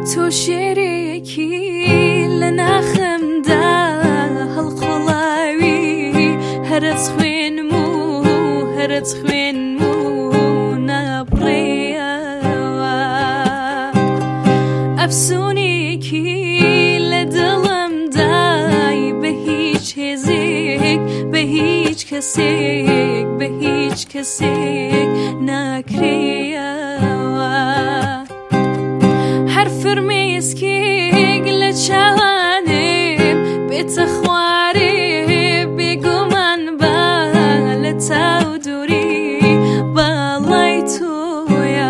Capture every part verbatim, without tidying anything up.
تۆ شێرێکی لە ناخەمدا هەڵقۆڵاوی هەرەت خوێنم و هەرەت خوێنم و نابڕێیەوە ئەفسونێکی لە دڵمدای بە هیچ هێزێک بە هیچ کەسێک بە هیچ کەسێک ناکرێیەوە هەر فرمێسکێک لە چاوانێم بێتە خوارێ بێگومان بە لە تاو دووری باڵای تۆیە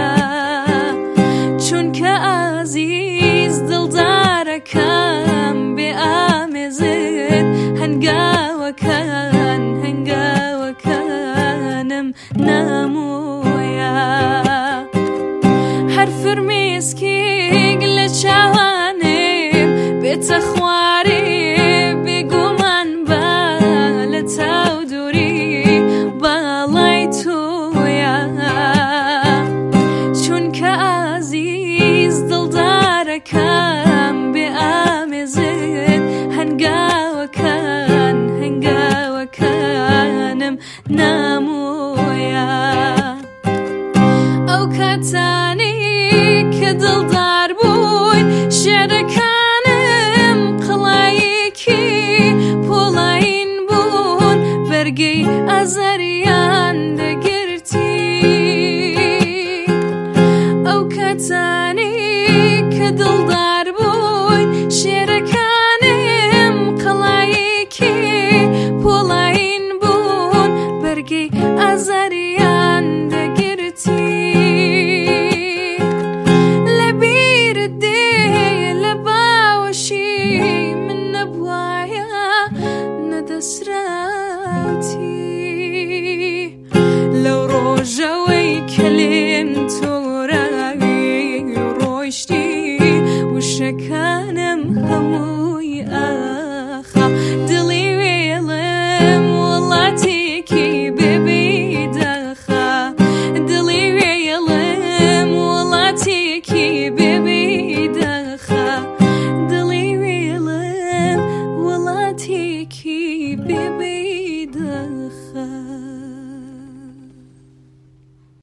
چونکە ئازیز دڵدارەکەم بێ ئامێزت هەنگاوەکان هەنگاوەکانم نامۆیە هەر فرمێسکێک لە چاوانێم بێتە خوارێ بێگومان بە لە تاو دووری باڵای تۆیە چونکە ئازیز دڵدارەکەم بێ ئامێزت هەنگاوەکان هەنگاوەکانم نامۆیە ئەو کاتانە